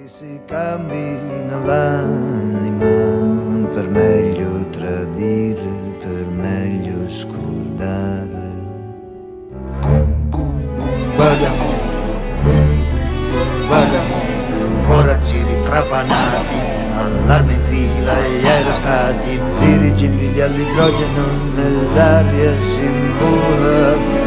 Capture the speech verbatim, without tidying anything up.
Si cammina l'anima per meglio tradire, per meglio scordare. Guardiamo, guardiamo, corazzini trapanati, allarme in fila agli aerostati, dirigibili all'idrogeno nell'aria si imbola.